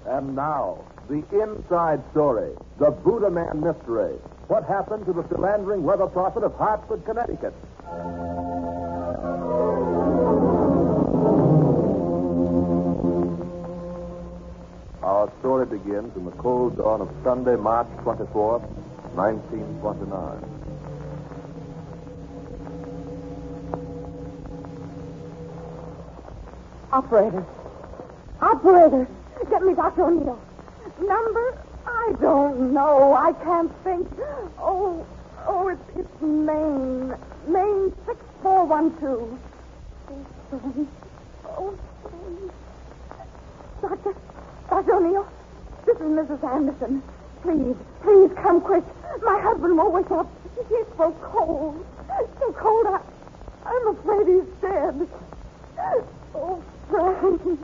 And now, the inside story, the Buddha Man mystery. What happened to the philandering weather prophet of Hartford, Connecticut? Our story begins in the cold dawn of Sunday, March 24th, 1929. Operator, get me Dr. O'Neill. Number? I don't know. I can't think. Oh, it's Maine. Maine 6412. Oh, Dr. O'Neill, this is Mrs. Anderson. Please come quick. My husband won't wake up. He's so cold. I'm afraid he's dead. Oh, Frank.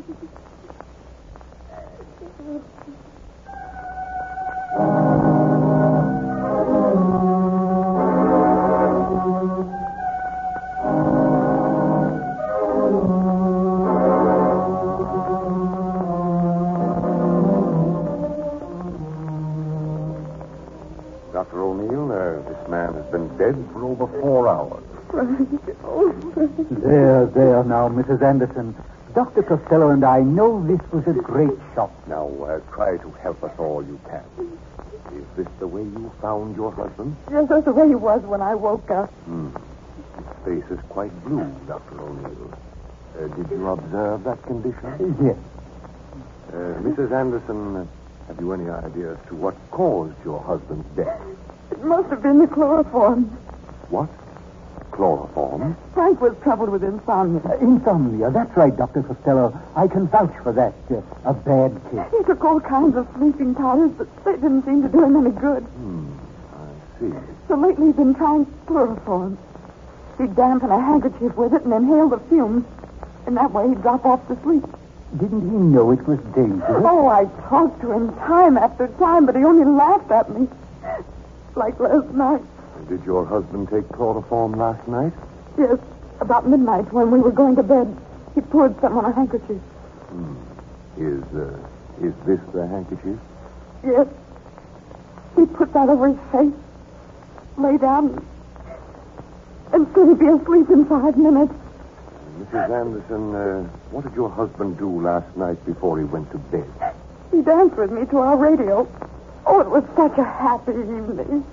Dr. O'Neill, this man has been dead for over 4 hours. Frank. Oh, Frank. There now, Mrs. Anderson. Dr. Costello and I know this was a great shock. Now, try to help us all you can. Is this the way you found your husband? Yes, that's the way he was when I woke up. His face is quite blue, Dr. O'Neill. Did you observe that condition? Yes. Mrs. Anderson, have you any idea as to what caused your husband's death? It must have been the chloroform. What? Chloroform? Frank was troubled with insomnia. Insomnia, that's right, Dr. Costello. I can vouch for that. A bad case. He took all kinds of sleeping powders, but they didn't seem to do him any good. I see. So lately he's been trying chloroform. He'd dampen a handkerchief with it and inhale the fumes. And that way he'd drop off to sleep. Didn't he know it was dangerous? Oh, I talked to him time after time, but he only laughed at me. Like last night. Did your husband take chloroform last night? Yes, about midnight when we were going to bed. He poured some on a handkerchief. Is this the handkerchief? Yes. He put that over his face, lay down, and said he'd be asleep in 5 minutes. Mrs. Anderson, what did your husband do last night before he went to bed? He danced with me to our radio. Oh, it was such a happy evening.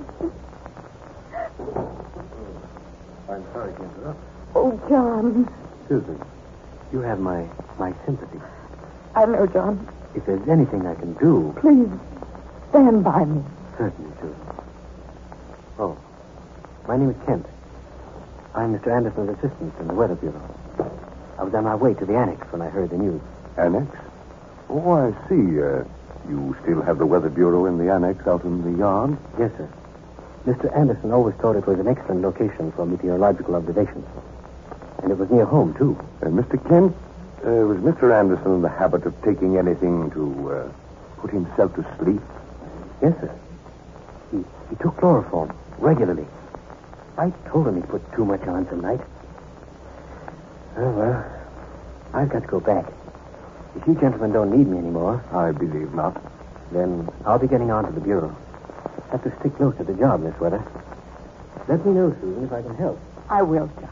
I'm sorry to interrupt. Oh, John. Susan, you have my sympathy. I know, John. If there's anything I can do... Please, stand by me. Certainly, Susan. Oh, my name is Kent. I'm Mr. Anderson's assistant in the Weather Bureau. I was on my way to the annex when I heard the news. Annex? Oh, I see. You still have the Weather Bureau in the annex out in the yard? Yes, sir. Mr. Anderson always thought it was an excellent location for meteorological observations. And it was near home, too. Mr. Kent, was Mr. Anderson in the habit of taking anything to put himself to sleep? Yes, sir. He took chloroform regularly. I told him he put too much on tonight. Oh, well, I've got to go back. If you gentlemen don't need me anymore... I believe not. Then I'll be getting on to the Bureau. Have to stick close to the job, Miss Weather. Let me know, Susan, if I can help. I will, John.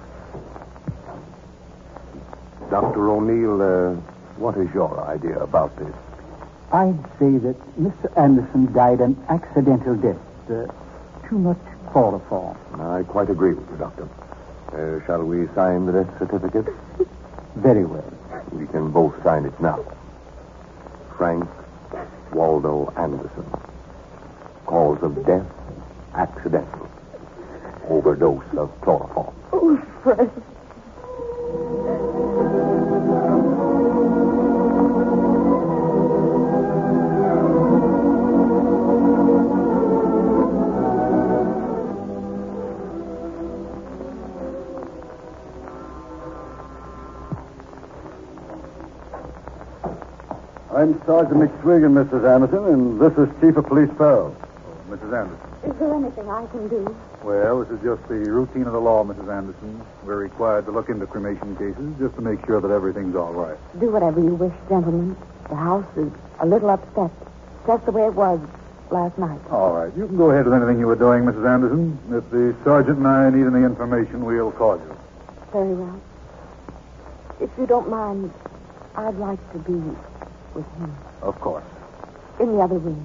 Dr. O'Neill, what is your idea about this? I'd say that Mr. Anderson died an accidental death. Too much chloroform. I quite agree with you, Doctor. Shall we sign the death certificate? Very well. We can both sign it now. Frank Waldo Anderson. Cause of death, accidental. Overdose of chloroform. Oh, Frank. I'm Sergeant McSwig, Mrs. Anderson, and this is Chief of Police Farrell. Mrs. Anderson. Is there anything I can do? Well, this is just the routine of the law, Mrs. Anderson. We're required to look into cremation cases just to make sure that everything's all right. Do whatever you wish, gentlemen. The house is a little upset. Just the way it was last night. All right. You can go ahead with anything you were doing, Mrs. Anderson. If the sergeant and I need any information, we'll call you. Very well. If you don't mind, I'd like to be with him Of course. in the other room.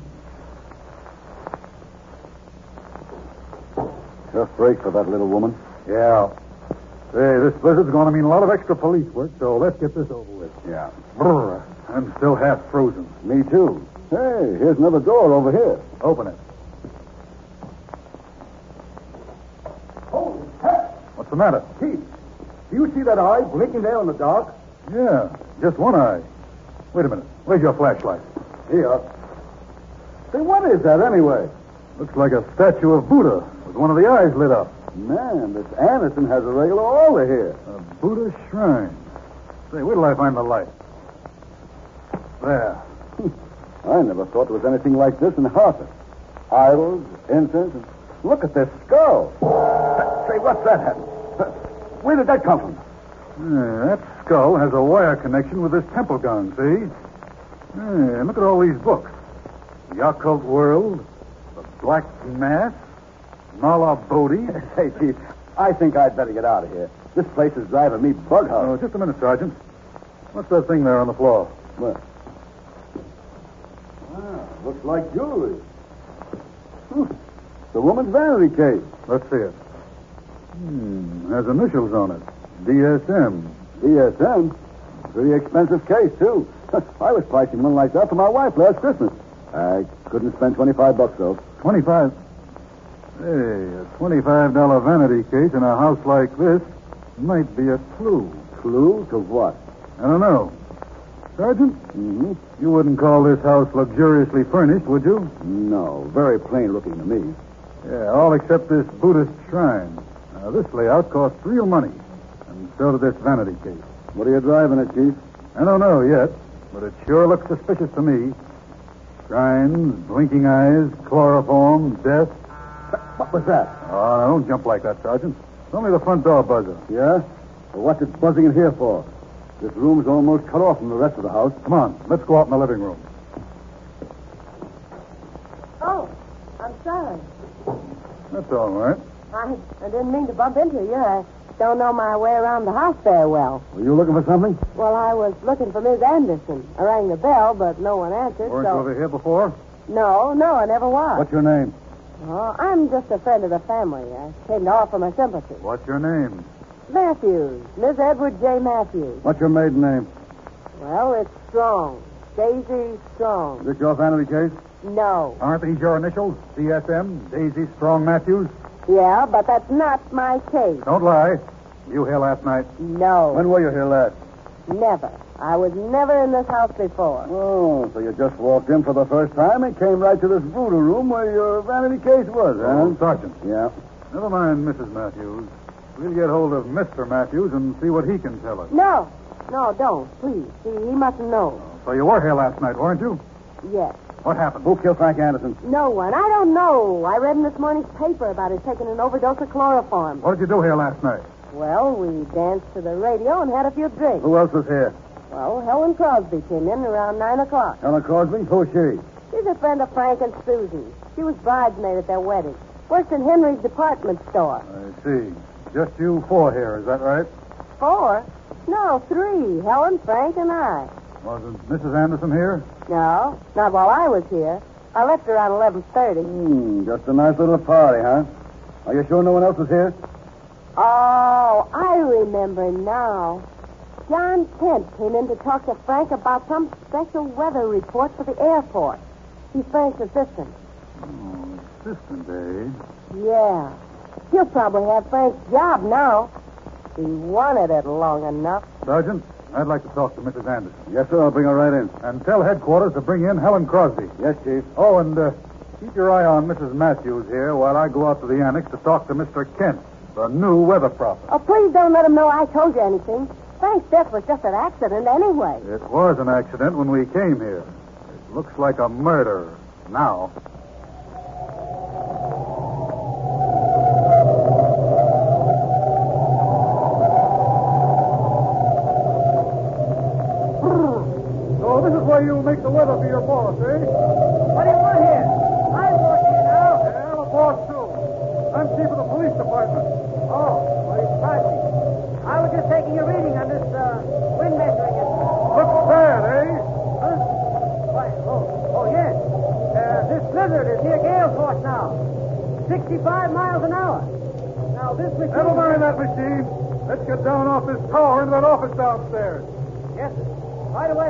Tough break for that little woman. Yeah. Hey, this blizzard's going to mean a lot of extra police work, so let's get this over with. Yeah. Brr, I'm still half frozen. Me too. Hey, here's another door over here. Open it. Holy heck! What's the matter? Keith, do you see that eye blinking there in the dark? Yeah, just one eye. Wait a minute. Where's your flashlight? Here. Say, what is that anyway? Looks like a statue of Buddha with one of the eyes lit up. Man, this Anderson has a regular aura here. A Buddha shrine. Say, where till I find the light? There. I never thought there was anything like this in Hartford. Idols, incense, and look at this skull. Say, what's that? Where did that come from? Yeah, that skull has a wire connection with this temple gong, see? Yeah, look at all these books. The Occult World, The Black Mass, Nala Bodhi. Say, Chief, I think I'd better get out of here. This place is driving me bug Oh, out. just a minute, Sergeant. What's that thing there on the floor? What? Looks like jewelry. The woman's vanity case. Let's see it. Has initials on it. DSM. DSM. Pretty expensive case, too. I was pricing one like that for my wife last Christmas. I couldn't spend $25, though. 25. Hey, a $25 vanity case in a house like this might be a clue. Clue to what? I don't know. Sergeant, Mm-hmm. you wouldn't call this house luxuriously furnished, would you? No, very plain looking to me. Yeah, all except this Buddhist shrine. Now, this layout costs real money, and so did this vanity case. What are you driving at, Chief? I don't know yet, but it sure looks suspicious to me. Shrines, blinking eyes, chloroform, death. What was that? Oh, now, don't jump like that, Sergeant. It's only the front door buzzer. Yeah? Well, what's it buzzing in here for? This room's almost cut off from the rest of the house. Come on, let's go out in the living room. Oh, I'm sorry. That's all right. I didn't mean to bump into you. I don't know my way around the house very well. Were you looking for something? Well, I was looking for Miss Anderson. I rang the bell, but no one answered, Weren't you so... over here before? No, I never was. What's your name? Oh, I'm just a friend of the family. I came to offer my sympathy. What's your name? Matthews. Miss Edward J. Matthews. What's your maiden name? Well, it's Strong. Daisy Strong. Is this your vanity case? No. Aren't these your initials? DSM, Daisy Strong Matthews? Yeah, but that's not my case. Don't lie. You here last night? No. When were you here last? Never. I was never in this house before. Oh, so you just walked in for the first time and came right to this voodoo room where your vanity case was, huh? Oh, Sergeant. Yeah. Never mind Mrs. Matthews. We'll get hold of Mr. Matthews and see what he can tell us. No, don't. Please. He mustn't know. So you were here last night, weren't you? Yes. What happened? Who killed Frank Anderson? No one. I don't know. I read in this morning's paper about his taking an overdose of chloroform. What did you do here last night? Well, we danced to the radio and had a few drinks. Who else was here? Well, Helen Crosby came in around 9 o'clock. Helen Crosby? Who's she? She's a friend of Frank and Susan. She was bridesmaid at their wedding. Works in Henry's department store. I see. Just you four here, is that right? 4? No, 3. Helen, Frank, and I. Wasn't Mrs. Anderson here? No, not while I was here. I left around 11:30. Just a nice little party, huh? Are you sure no one else was here? Oh, I remember now. John Kent came in to talk to Frank about some special weather report for the airport. He's Frank's assistant. Oh, assistant, eh? Yeah. He'll probably have Frank's job now. He wanted it long enough. Sergeant, I'd like to talk to Mrs. Anderson. Yes, sir. I'll bring her right in. And tell headquarters to bring in Helen Crosby. Yes, Chief. Oh, and keep your eye on Mrs. Matthews here while I go out to the annex to talk to Mr. Kent, the new weather prophet. Oh, please don't let him know I told you anything. Frank's death was just an accident anyway. It was an accident when we came here. It looks like a murder now. way you make the weather for your boss, eh? What do you want here? I'm working here now. Yeah, I'm a boss, too. I'm chief of the police department. Oh, well, you surprised me. I was just taking a reading on this wind measuring instrument. Looks bad, eh? Huh? Why, oh, yes. This blizzard is near gale force now. 65 miles an hour. Now, this machine... Never mind that machine. Let's get down off this tower into that office downstairs. Yes, sir. Right away.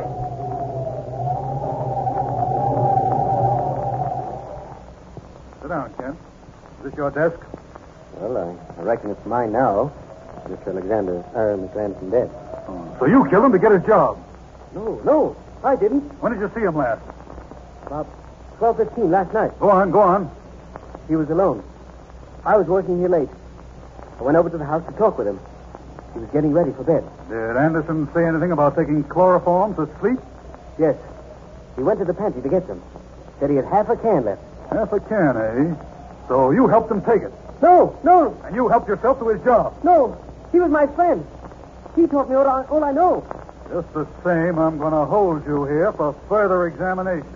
Sit down, Kent. Is this your desk? Well, I reckon it's mine now. Mr. Anderson dead. So you killed him to get his job. No, I didn't. When did you see him last? About 12:15 last night. Go on. He was alone. I was working here late. I went over to the house to talk with him. He was getting ready for bed. Did Anderson say anything about taking chloroform to sleep? Yes. He went to the pantry to get some. Said he had half a can left. Half a can, eh? So you helped him take it. No. And you helped yourself to his job. No. He was my friend. He taught me all I know. Just the same, I'm going to hold you here for further examination.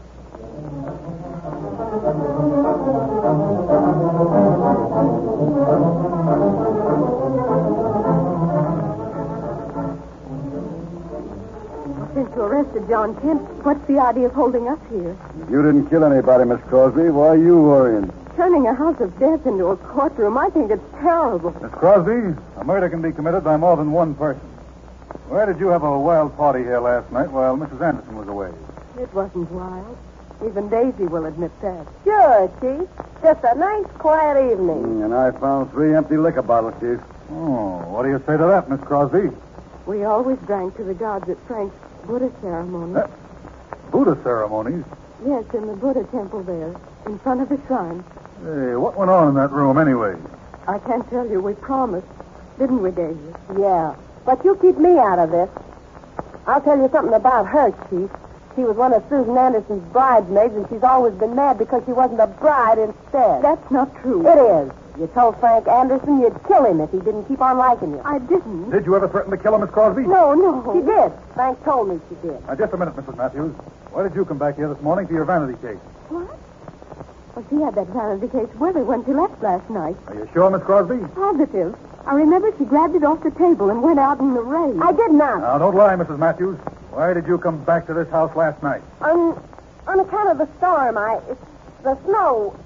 Since you arrested John Kent, what's the idea of holding us here? You didn't kill anybody, Miss Crosby. Why are you worrying? Turning a house of death into a courtroom, I think it's terrible. Miss Crosby, a murder can be committed by more than one person. Where did you have a wild party here last night while Mrs. Anderson was away? It wasn't wild. Even Daisy will admit that. Sure, Chief. Just a nice, quiet evening. And I found 3 empty liquor bottles, Chief. Oh, what do you say to that, Miss Crosby? We always drank to the gods at Frank's Buddha ceremony. Buddha ceremonies? Yes, in the Buddha temple there, in front of the shrine. Hey, what went on in that room anyway? I can't tell you. We promised. Didn't we, Daisy? Yeah. But you keep me out of this. I'll tell you something about her, Chief. She was one of Susan Anderson's bridesmaids, and she's always been mad because she wasn't a bride instead. That's not true. It is. You told Frank Anderson you'd kill him if he didn't keep on liking you. I didn't. Did you ever threaten to kill him, Miss Crosby? No. She did. Frank told me she did. Now, just a minute, Mrs. Matthews. Why did you come back here this morning for your vanity case? What? Well, she had that vanity case with her when she left last night. Are you sure, Miss Crosby? Positive. I remember she grabbed it off the table and went out in the rain. I did not. Now, don't lie, Mrs. Matthews. Why did you come back to this house last night? On account of the storm, the snow.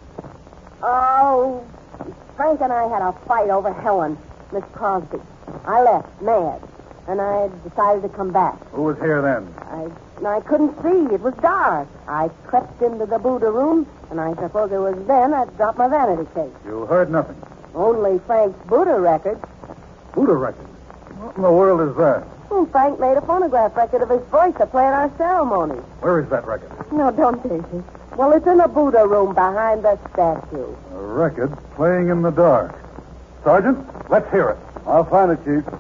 Oh, Frank and I had a fight over Helen, Miss Crosby. I left, mad, and I decided to come back. Who was here then? I couldn't see. It was dark. I crept into the Buddha room, and I suppose it was then I dropped my vanity case. You heard nothing. Only Frank's Buddha record. Buddha record? What in the world is that? Well, Frank made a phonograph record of his voice to play at our ceremony. Where is that record? No, don't, Daisy. Well, it's in the Buddha room behind the statue. A record playing in the dark. Sergeant, let's hear it. I'll find it, Chief.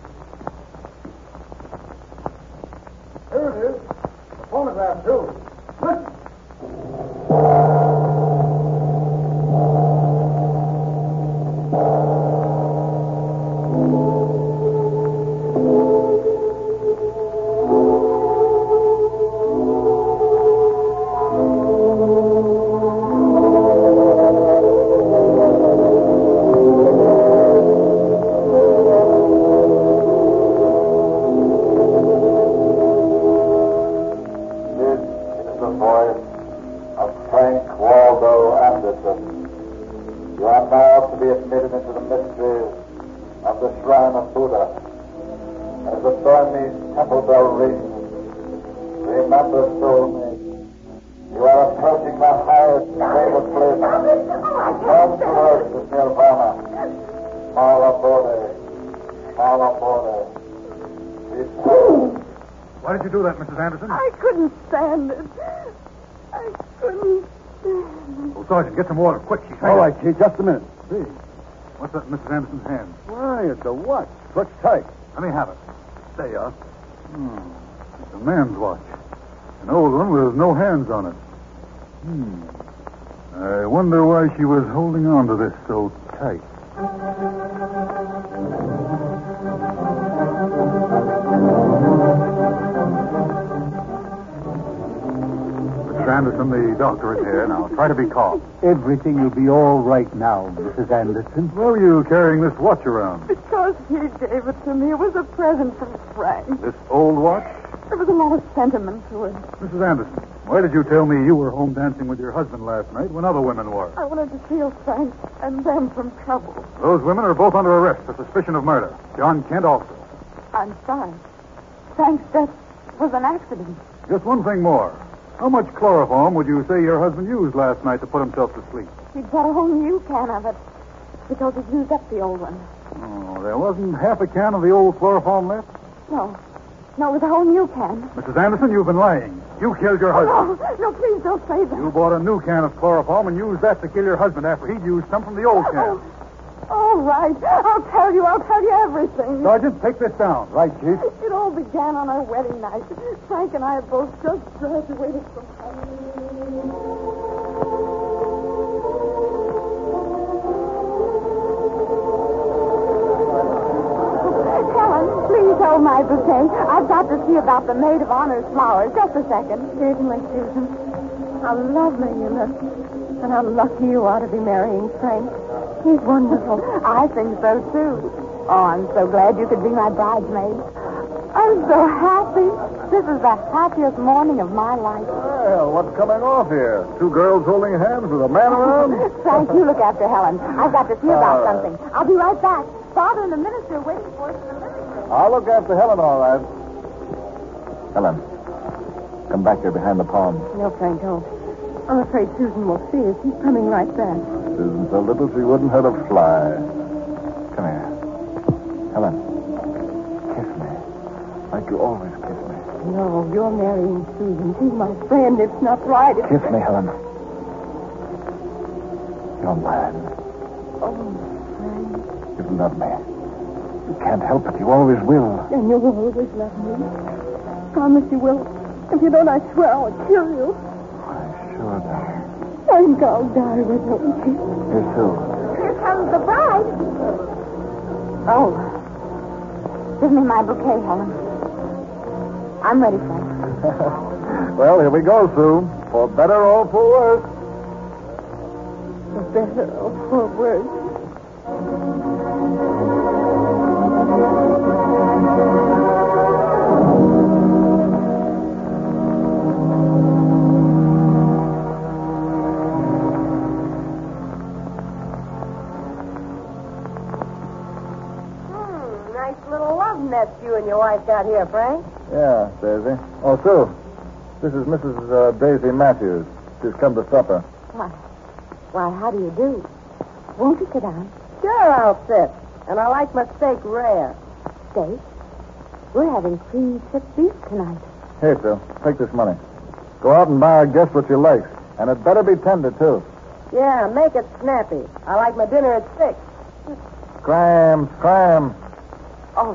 Here it is. A phonograph, too. Listen. Why did you do that, Mrs. Anderson? I couldn't stand it. I couldn't stand it. Oh, Sergeant, get some water, quick. She's All right, Chief, just a minute. See. What's that in Mrs. Anderson's hand? Why, it's a watch. Looks tight. Let me have it. There you are. It's a man's watch. An old one with no hands on it. I wonder why she was holding on to this so tight. Mr. Anderson, the doctor is here. Now, try to be calm. Everything will be all right now, Mrs. Anderson. Why were you carrying this watch around? Because he gave it to me. It was a present from Frank. This old watch? There was a lot of sentiment to it. Mrs. Anderson, why did you tell me you were home dancing with your husband last night when other women were? I wanted to shield Frank and them from trouble. Those women are both under arrest for suspicion of murder. John Kent also. I'm sorry. Frank's death was an accident. Just one thing more. How much chloroform would you say your husband used last night to put himself to sleep? He'd got a whole new can of it because he'd used up the old one. Oh, there wasn't half a can of the old chloroform left? No, it was a whole new can. Mrs. Anderson, you've been lying. You killed your husband. No, please don't say that. You bought a new can of chloroform and used that to kill your husband after he'd used some from the old can. All right. I'll tell you everything. Sergeant, take this down. Right, Chief. It all began on our wedding night. Frank and I had both just graduated from high Helen, please hold my bouquet. I've got to see about the maid of honor's flowers. Just a second. Certainly, Susan. How lovely you look. And how lucky you are to be marrying Frank. He's wonderful. I think so, too. Oh, I'm so glad you could be my bridesmaid. I'm so happy. This is the happiest morning of my life. Well, what's coming off here? Two girls holding hands with a man around? Frank, you look after Helen. I've got to see about All right. something. I'll be right back. Father and the minister are waiting for us in the living room. I'll look after Helen, all right. Helen, come back here behind the palm. No, Frank, don't. I'm afraid Susan will see us. She's coming right back. Susan's so little she wouldn't hurt a fly. Come here. Helen, kiss me. Like you always kiss me. No, you're marrying Susan. She's my friend. It's not right. Kiss me, Helen. You're mine. Oh, Frank. You love me. You can't help it. You always will. And you'll always love me. Promise you will. If you don't, I swear I'll kill you. Why, sure, darling. Frank, I'll die without you. You too. Here comes the bride. Oh. Give me my bouquet, Helen. I'm ready, Frank. Well, here we go, Sue. For better or for worse. For better or for worse. Nice little love nest you and your wife got here, Frank. Yeah, Daisy. Oh, Sue. This is Mrs. Daisy Matthews. She's come to supper. Why, how do you do? Won't you sit down? Sure, I'll sit. And I like my steak rare. Steak? We're having cream chip beef tonight. Here, Sue. Take this money. Go out and buy our guest what she likes. And it better be tender, too. Yeah, make it snappy. I like my dinner at 6. Scram. Oh,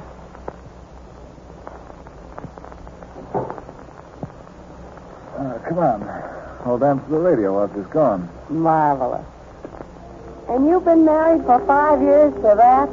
Come on. I'll dance to the radio while she's gone. marvelous. And you've been married for 5 years to that?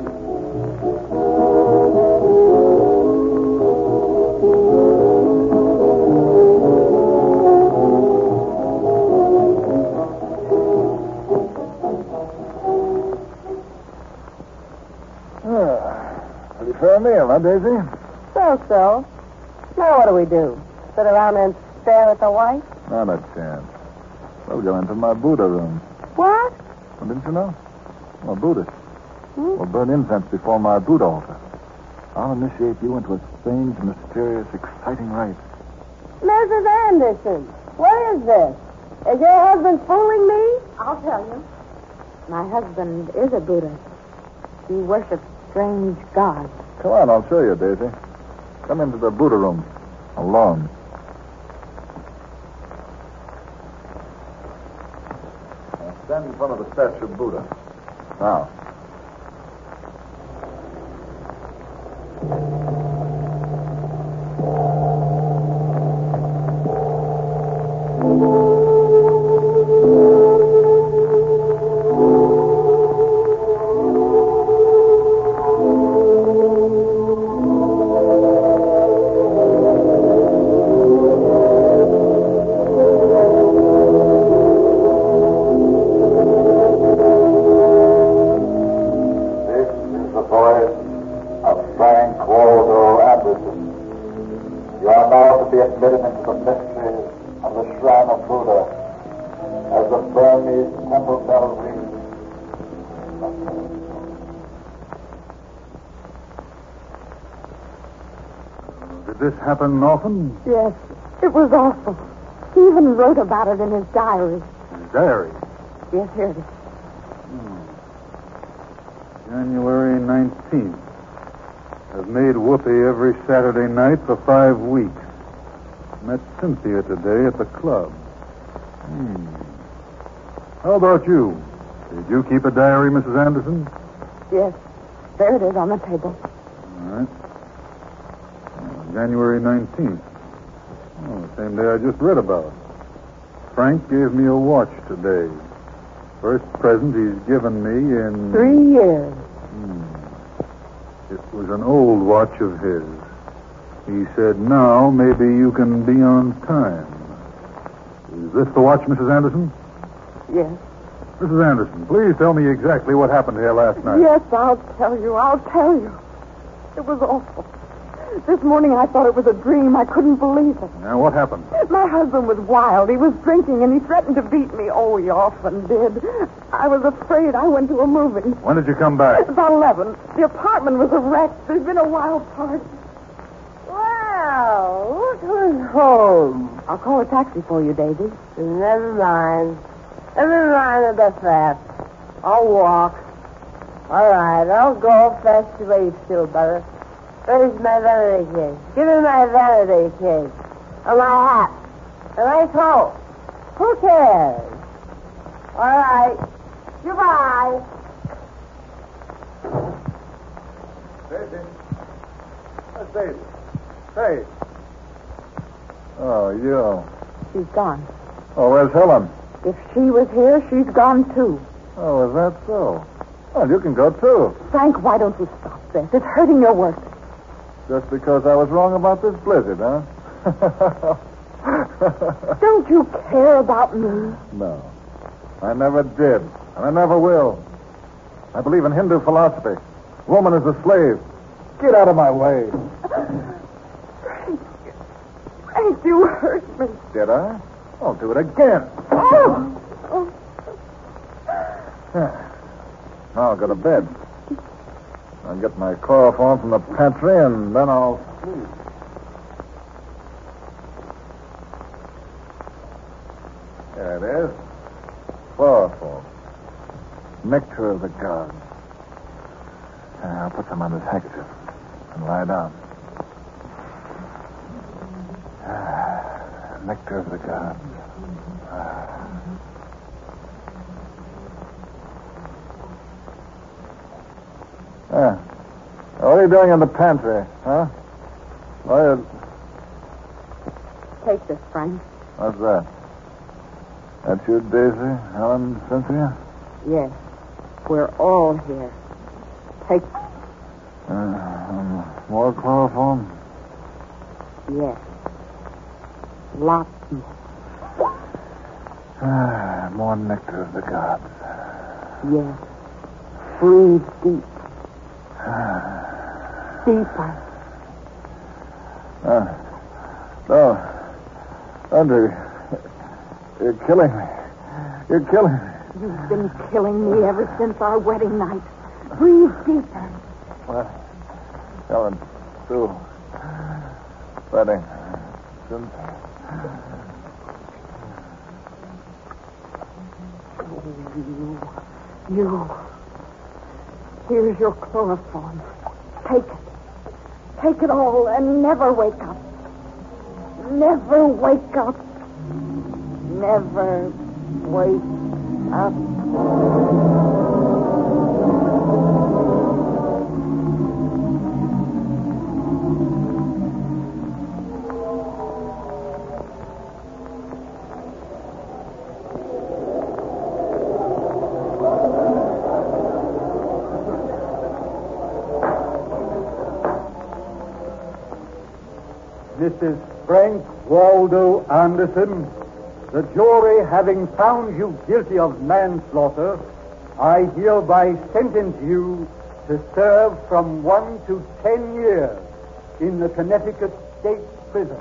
Pretty fair meal, huh, Daisy? So. Now what do we do? Sit around and stare at the wife? Not a chance. We'll go into my Buddha room. What? Well, didn't you know? I'm a Buddhist. We'll burn incense before my Buddha altar. I'll initiate you into a strange, mysterious, exciting rite. Mrs. Anderson, what is this? Is your husband fooling me? I'll tell you. My husband is a Buddhist. He worships strange gods. Come on, I'll show you, Daisy. Come into the Buddha room. Alone. Now stand in front of the statue of Buddha. Now. this happen often? Yes, it was awful. He even wrote about it in his diary. His diary. Yes, here it is. January 19th. I've made whoopee every Saturday night for 5 weeks. Met Cynthia today at the club. How about you? Did you keep a diary, Mrs. Anderson? Yes, there it is on the table. All right. January 19th. Oh, the same day I just read about. Frank gave me a watch today. First present he's given me in... 3 years. It was an old watch of his. He said, now maybe you can be on time. Is this the watch, Mrs. Anderson? Yes. Mrs. Anderson, please tell me exactly what happened here last night. Yes, I'll tell you. It was awful. This morning I thought it was a dream. I couldn't believe it. Now, what happened? My husband was wild. He was drinking, and he threatened to beat me. Oh, he often did. I was afraid. I went to a movie. When did you come back? About 11. The apartment was a wreck. There's been a wild party. Well, look who's home. I'll call a taxi for you, Daisy. Never mind. Never mind about that. I'll walk. All right, I'll go fast away still, brother. Where's my vanity case? Give me my vanity case. And my hat. And my coat. Who cares? All right. Goodbye. Daisy. That's Daisy. Hey. Oh, you. She's gone. Oh, where's Helen? If she was here, she's gone, too. Oh, is that so? Well, you can go, too. Frank, why don't you stop this? It's hurting your work. Just because I was wrong about this blizzard, huh? Don't you care about me? No. I never did, and I never will. I believe in Hindu philosophy. Woman is a slave. Get out of my way. Frank, you hurt me. Did I? I'll do it again. Oh! Now I'll go to bed. I'll get my chloroform from the pantry, and then I'll sleep. There it is. Chloroform. Nectar of the gods. I'll put some on this handkerchief and lie down. Nectar of the gods. What are you doing in the pantry, huh? Take this, Frank. What's that? That's you, Daisy, Helen, Cynthia? Yes. We're all here. Take... More chloroform? Yes. Lots more. More nectar of the gods. Yes. Breathe deep. Deeper. Andre, you're killing me. You're killing me. You've been killing me ever since our wedding night. Breathe deeper. Helen, Sue, wedding. You. Here's your chloroform. Take it. Take it all and never wake up. Never wake up. Never wake up. Mrs. Frank Waldo Anderson, the jury having found you guilty of manslaughter, I hereby sentence you to serve from 1 to 10 years in the Connecticut State Prison.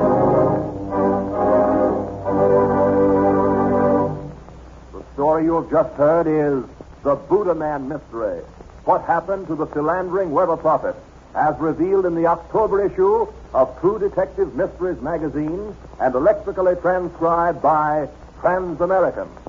The story you have just heard is The Buddha Man Mystery. What happened to the philandering Weber prophet, as revealed in the October issue of True Detective Mysteries magazine and electrically transcribed by Trans-American.